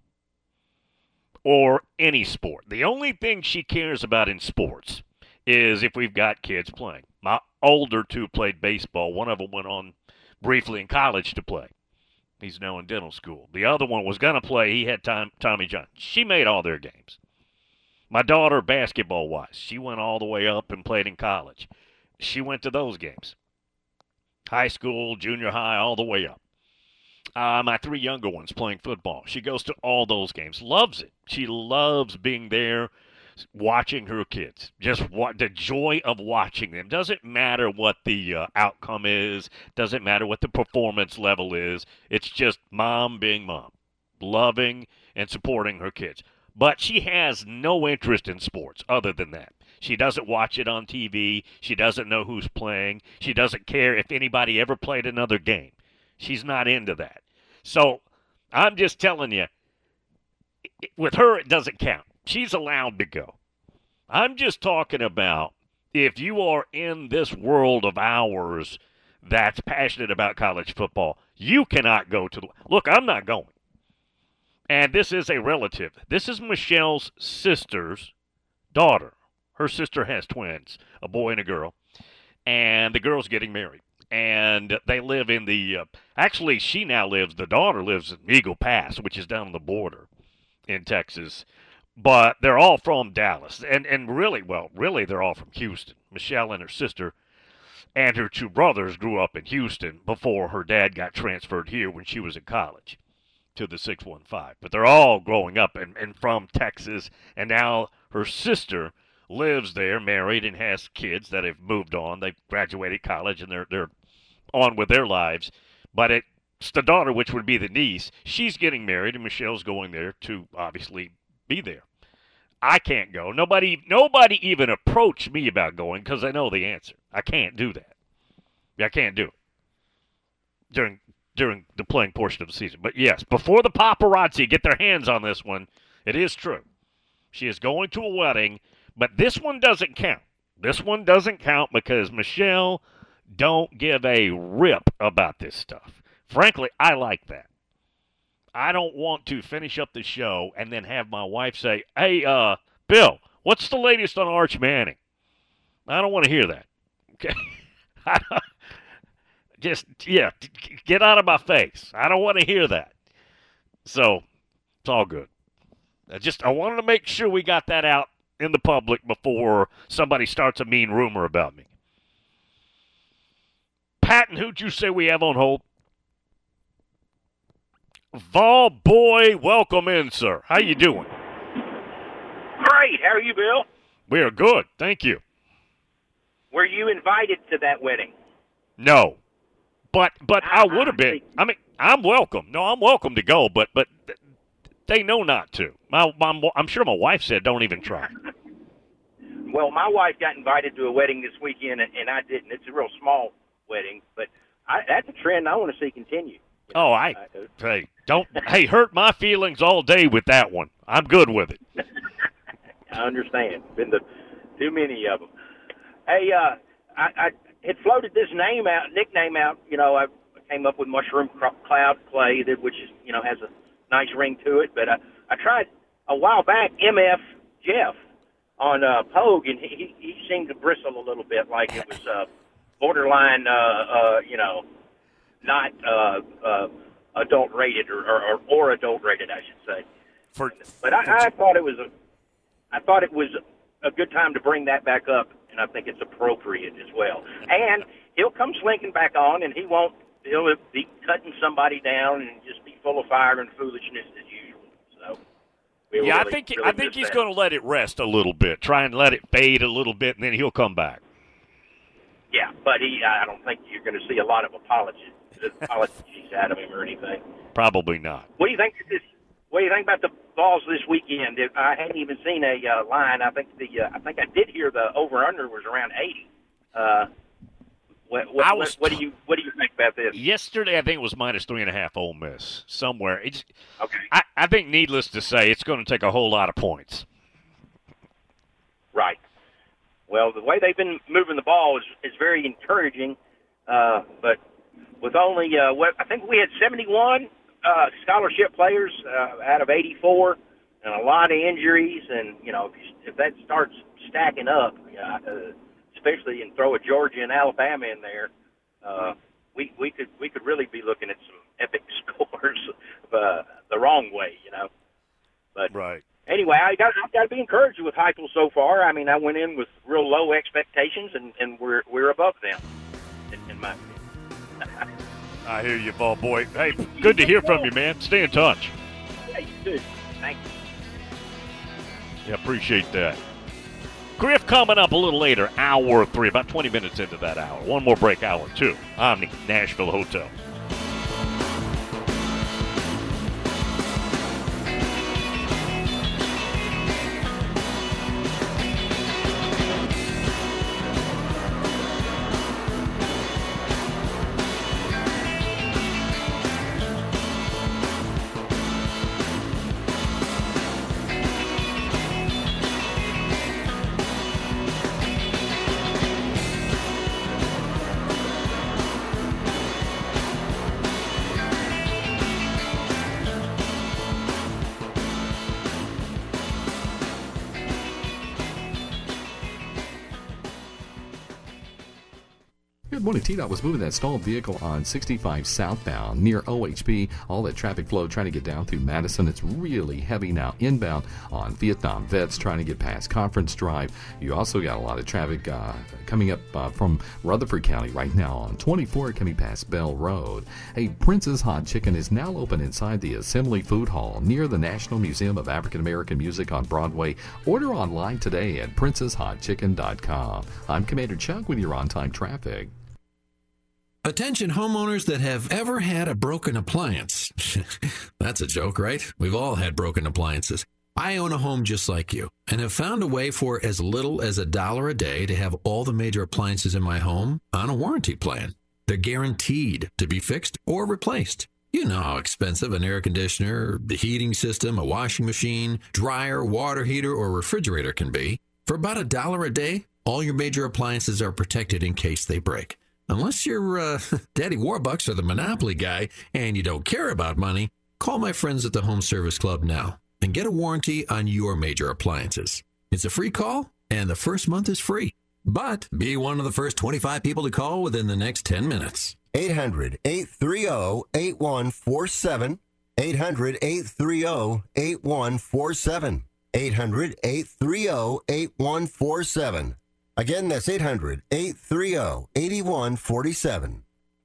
or any sport. The only thing she cares about in sports is if we've got kids playing. My older two played baseball. One of them went on briefly in college to play. He's now in dental school. The other one was going to play. He had Tom, Tommy John. She made all their games. My daughter, basketball-wise, she went all the way up and played in college. She went to those games. High school, junior high, all the way up. Uh, my three younger ones playing football. She goes to all those games. Loves it. She loves being there, watching her kids. Just what the joy of watching them. Doesn't matter what the uh, outcome is. Doesn't matter what the performance level is. It's just mom being mom, loving and supporting her kids. But she has no interest in sports other than that. She doesn't watch it on T V. She doesn't know who's playing. She doesn't care if anybody ever played another game. She's not into that. So I'm just telling you, with her, it doesn't count. She's allowed to go. I'm just talking about if you are in this world of ours that's passionate about college football, you cannot go to the – look, I'm not going. And this is a relative. This is Michelle's sister's daughter. Her sister has twins, a boy and a girl. And the girl's getting married. And they live in the, uh, actually, she now lives, the daughter lives in Eagle Pass, which is down on the border in Texas. But they're all from Dallas. And, and really, well, really, they're all from Houston. Michelle and her sister and her two brothers grew up in Houston before her dad got transferred here when she was in college to the six one five. But they're all growing up and, and from Texas. And now her sister lives there, married, and has kids that have moved on. They've graduated college, and they're they're on with their lives. But it's the daughter, which would be the niece. She's getting married, and Michelle's going there to obviously be there. I can't go. Nobody nobody even approached me about going because I know the answer. I can't do that. I can't do it during during the playing portion of the season. But, yes, before the paparazzi get their hands on this one, it is true. She is going to a wedding, but this one doesn't count. This one doesn't count because Michelle don't give a rip about this stuff. Frankly, I like that. I don't want to finish up the show and then have my wife say, hey, uh, Bill, what's the latest on Arch Manning? I don't want to hear that. Okay? Just, yeah, get out of my face. I don't want to hear that. So, it's all good. I just, I wanted to make sure we got that out in the public before somebody starts a mean rumor about me. Patton, who'd you say we have on hold? Vol Boy, welcome in, sir. How you doing? Great. How are you, Bill? We are good. Thank you. Were you invited to that wedding? No. But but I would have been. I mean, I'm welcome. No, I'm welcome to go, but but they know not to. My, my, I'm sure my wife said don't even try. Well, my wife got invited to a wedding this weekend, and, and I didn't. It's a real small wedding, but I, that's a trend I want to see continue. You know, oh, I, I hey, don't hey hurt my feelings all day with that one. I'm good with it. I understand. Been the too many of them. Hey, uh, I, I had floated this name out, nickname out. You know, I came up with Mushroom Cloud Clay, that which is, you know, has a nice ring to it. But I, I tried a while back M F Jeff on uh, Pogue, and he he seemed to bristle a little bit, like it was uh, borderline, uh, uh, you know, not uh, uh, adult rated or, or, or adult rated, I should say. For, but I, I thought it was a, I thought it was a good time to bring that back up, and I think it's appropriate as well. And he'll come slinking back on, and he won't. He'll be cutting somebody down and just be full of fire and foolishness as usual. So. Yeah, really, I think really I think he's going to let it rest a little bit, try and let it fade a little bit, and then he'll come back. Yeah, but he, I don't think you're going to see a lot of apologies, apologies out of him or anything. Probably not. What do you think? This, what do you think about the Vols this weekend? I hadn't even seen a uh, line. I think the uh, I think I did hear the over under was around eighty. Uh, what, what, I was, what, what do you what do you think about this? Yesterday, I think it was minus three and a half. Ole Miss somewhere. It's, okay. I, I think, needless to say, it's going to take a whole lot of points. Right. Well, the way they've been moving the ball is is very encouraging. Uh, but with only uh, what I think we had seventy-one uh, scholarship players uh, out of eighty-four, and a lot of injuries, and you know if, you, if that starts stacking up, you know, uh, especially and throw a Georgia and Alabama in there, uh, we we could we could really be looking at some epic scores uh, the wrong way, you know. But right. Anyway, I got I've got to be encouraged with Heupel so far. I mean, I went in with real low expectations, and, and we're we're above them, in, in my opinion. I hear you, ball boy. Hey, good to hear from you, man. Stay in touch. Yeah, you too. Thank you. Yeah, appreciate that. Griff coming up a little later, hour three, about twenty minutes into that hour. One more break, hour two. Omni, Nashville Hotel. Good morning. T DOT was moving that stalled vehicle on sixty-five southbound near O H P. All that traffic flow trying to get down through Madison. It's really heavy now inbound on Vietnam Vets trying to get past Conference Drive. You also got a lot of traffic uh, coming up uh, from Rutherford County right now on twenty-four coming past Bell Road. Hey, Prince's Hot Chicken is now open inside the Assembly Food Hall near the National Museum of African American Music on Broadway. Order online today at princess hot chicken dot com. I'm Commander Chuck with your on-time traffic. Attention homeowners that have ever had a broken appliance. That's a joke, right? We've all had broken appliances. I own a home just like you and have found a way for as little as a dollar a day to have all the major appliances in my home on a warranty plan. They're guaranteed to be fixed or replaced. You know how expensive an air conditioner, the heating system, a washing machine, dryer, water heater, or refrigerator can be. For about a dollar a day, all your major appliances are protected in case they break. Unless you're uh, Daddy Warbucks or the Monopoly guy and you don't care about money, call my friends at the Home Service Club now and get a warranty on your major appliances. It's a free call and the first month is free. But be one of the first twenty-five people to call within the next ten minutes. eight hundred, eight three zero, eight one four seven. eight hundred, eight three zero, eight one four seven. eight hundred, eight three zero, eight one four seven. Again, that's eight hundred, eight three zero, eight one four seven.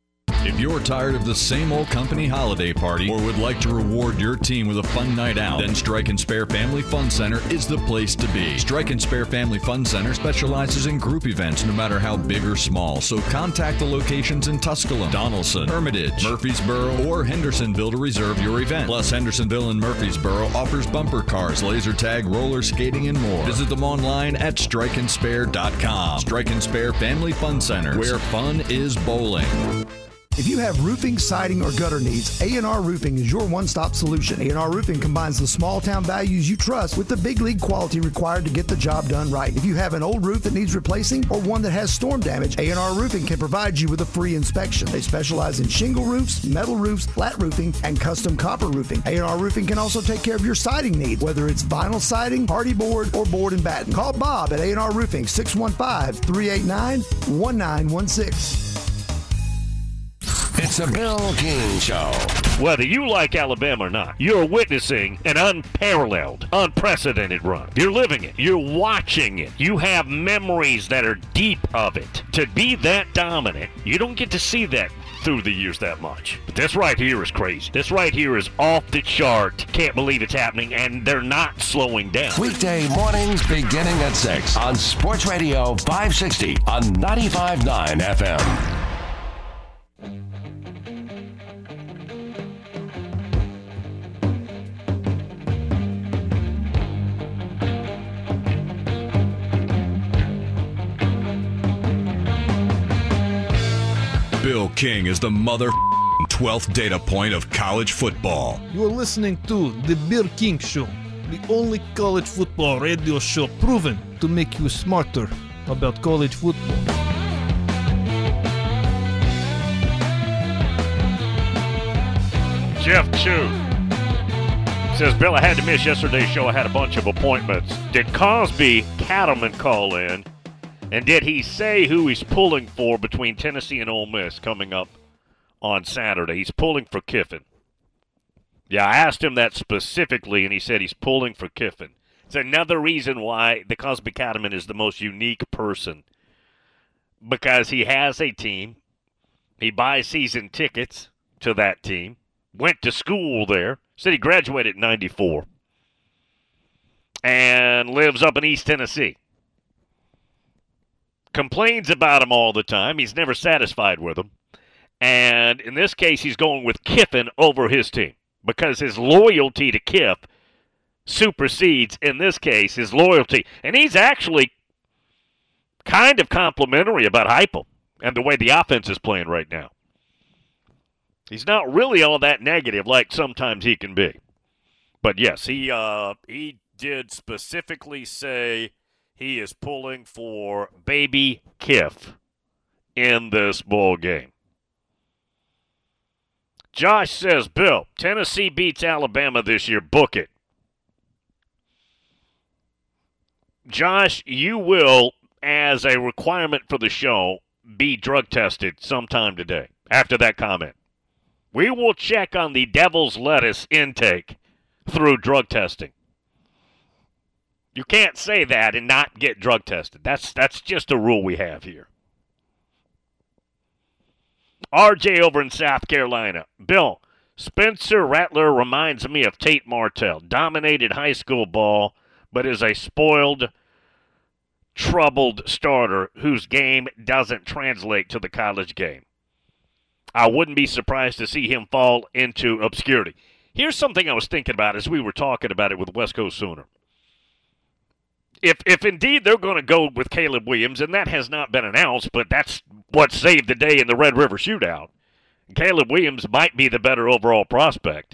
If you're tired of the same old company holiday party or would like to reward your team with a fun night out, then Strike and Spare Family Fun Center is the place to be. Strike and Spare Family Fun Center specializes in group events no matter how big or small, so contact the locations in Tusculum, Donaldson, Hermitage, Murfreesboro, or Hendersonville to reserve your event. Plus, Hendersonville and Murfreesboro offers bumper cars, laser tag, roller skating, and more. Visit them online at strike and spare dot com. Strike and Spare Family Fun Center, where fun is bowling. If you have roofing, siding, or gutter needs, A and R Roofing is your one-stop solution. A and R Roofing combines the small-town values you trust with the big league quality required to get the job done right. If you have an old roof that needs replacing or one that has storm damage, A and R Roofing can provide you with a free inspection. They specialize in shingle roofs, metal roofs, flat roofing, and custom copper roofing. A and R Roofing can also take care of your siding needs, whether it's vinyl siding, hardy board, or board and batten. Call Bob at A and R Roofing, six one five, three eight nine, one nine one six. It's a Bill King Show. Whether you like Alabama or not, you're witnessing an unparalleled, unprecedented run. You're living it. You're watching it. You have memories that are deep of it. To be that dominant, you don't get to see that through the years that much. But this right here is crazy. This right here is off the chart. Can't believe it's happening, and they're not slowing down. Weekday mornings beginning at six on Sports Radio five sixty on ninety-five point nine F M. Bill King is the mother twelfth data point of college football. You are listening to The Bill King Show, the only college football radio show proven to make you smarter about college football. Jeff Chu says, Bill, I had to miss yesterday's show. I had a bunch of appointments. Did Cosby Cattleman call in? And did he say who he's pulling for between Tennessee and Ole Miss coming up on Saturday? He's pulling for Kiffin. Yeah, I asked him that specifically, and he said he's pulling for Kiffin. It's another reason why the Cosby Cattleman is the most unique person, because he has a team. He buys season tickets to that team, went to school there, said he graduated in ninety-four, and lives up in East Tennessee. Complains about him all the time. He's never satisfied with him. And in this case, he's going with Kiffin over his team because his loyalty to Kiff supersedes, in this case, his loyalty. And he's actually kind of complimentary about Heupel and the way the offense is playing right now. He's not really all that negative like sometimes he can be. But, yes, he uh, he did specifically say he is pulling for baby Kiff in this ball game. Josh says, Bill, Tennessee beats Alabama this year. Book it. Josh, you will, as a requirement for the show, be drug tested sometime today after that comment. We will check on the devil's lettuce intake through drug testing. You can't say that and not get drug tested. That's that's just a rule we have here. R J over in South Carolina. Bill, Spencer Rattler reminds me of Tate Martell. Dominated high school ball, but is a spoiled, troubled starter whose game doesn't translate to the college game. I wouldn't be surprised to see him fall into obscurity. Here's something I was thinking about as we were talking about it with West Coast Sooner. If if indeed they're going to go with Caleb Williams, and that has not been announced, but that's what saved the day in the Red River Shootout, Caleb Williams might be the better overall prospect,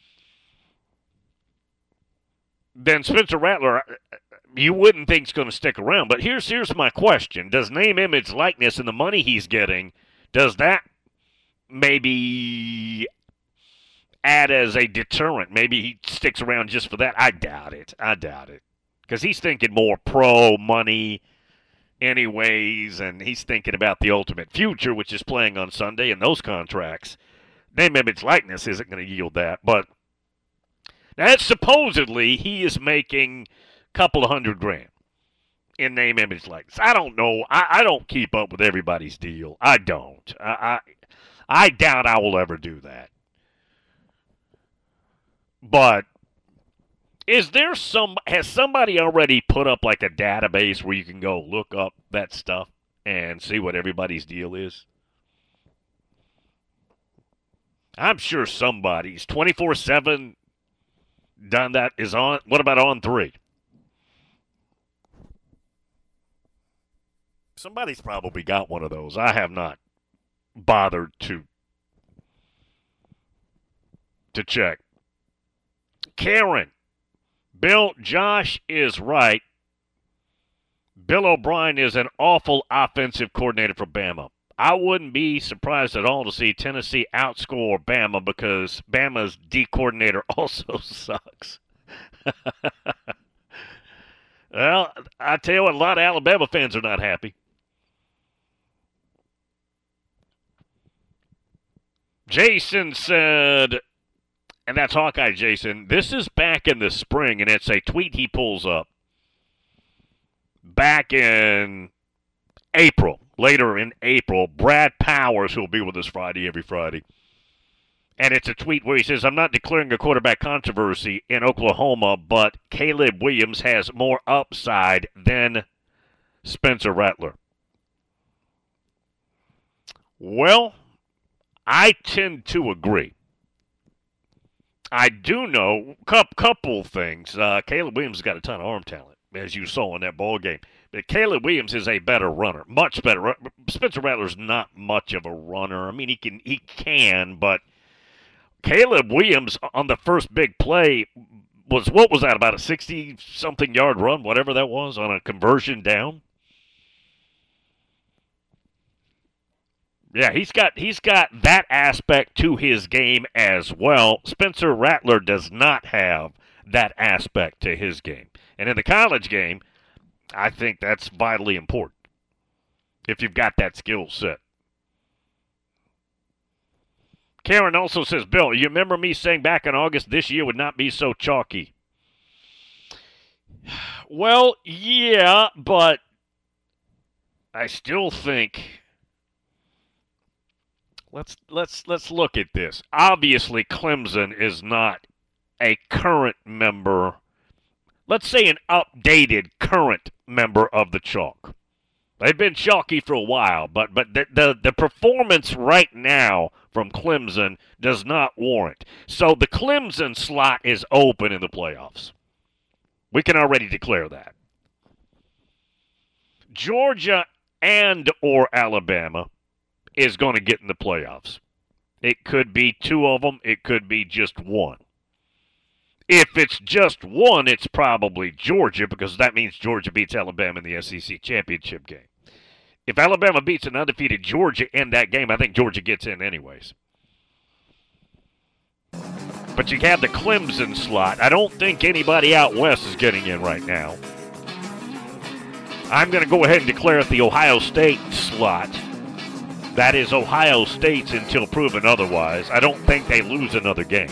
then Spencer Rattler, you wouldn't think is going to stick around. But here's here's my question. Does name, image, likeness, and the money he's getting, does that maybe add as a deterrent? Maybe he sticks around just for that? I doubt it. I doubt it. Because he's thinking more pro money anyways, and he's thinking about the ultimate future, which is playing on Sunday, and those contracts. Name, image, likeness isn't going to yield that. But now, supposedly, he is making a couple of hundred grand in name, image, likeness. I don't know. I, I don't keep up with everybody's deal. I don't. I, I I doubt I will ever do that. But is there some, has somebody already put up like a database where you can go look up that stuff and see what everybody's deal is? I'm sure somebody's twenty-four seven done that. Is on, what about On three? Somebody's probably got one of those. I have not bothered to to check. Karen, Bill, Josh is right. Bill O'Brien is an awful offensive coordinator for Bama. I wouldn't be surprised at all to see Tennessee outscore Bama because Bama's D coordinator also sucks. Well, I tell you what, a lot of Alabama fans are not happy. Jason said, and that's Hawkeye Jason, this is back in the spring, and it's a tweet he pulls up. Back in April, later in April, Brad Powers, who will be with us Friday, every Friday. And it's a tweet where he says, I'm not declaring a quarterback controversy in Oklahoma, but Caleb Williams has more upside than Spencer Rattler. Well, I tend to agree. I do know a couple things. Uh, Caleb Williams has got a ton of arm talent, as you saw in that ball game. But Caleb Williams is a better runner, much better. Spencer Rattler's not much of a runner. I mean, he can, he can, but Caleb Williams on the first big play was, what was that, about a sixty-something yard run, whatever that was, on a conversion down? Yeah, he's got he's got that aspect to his game as well. Spencer Rattler does not have that aspect to his game. And in the college game, I think that's vitally important if you've got that skill set. Karen also says, Bill, you remember me saying back in August this year would not be so chalky? Well, yeah, but I still think let's let's let's look at this. Obviously, Clemson is not a current member. Let's say an updated current member of the Chalk. They've been chalky for a while, but but the, the, the performance right now from Clemson does not warrant. So the Clemson slot is open in the playoffs. We can already declare that. Georgia and or Alabama is going to get in the playoffs. It could be two of them. It could be just one. If it's just one, it's probably Georgia, because that means Georgia beats Alabama in the S E C championship game. If Alabama beats an undefeated Georgia in that game, I think Georgia gets in anyways. But you have the Clemson slot. I don't think anybody out west is getting in right now. I'm going to go ahead and declare it the Ohio State slot. That is Ohio State's until proven otherwise. I don't think they lose another game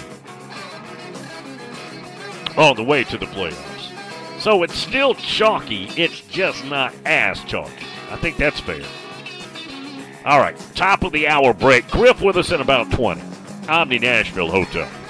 on the way to the playoffs. So it's still chalky. It's just not as chalky. I think that's fair. All right, top of the hour break. Griff with us in about twenty. Omni Nashville Hotel.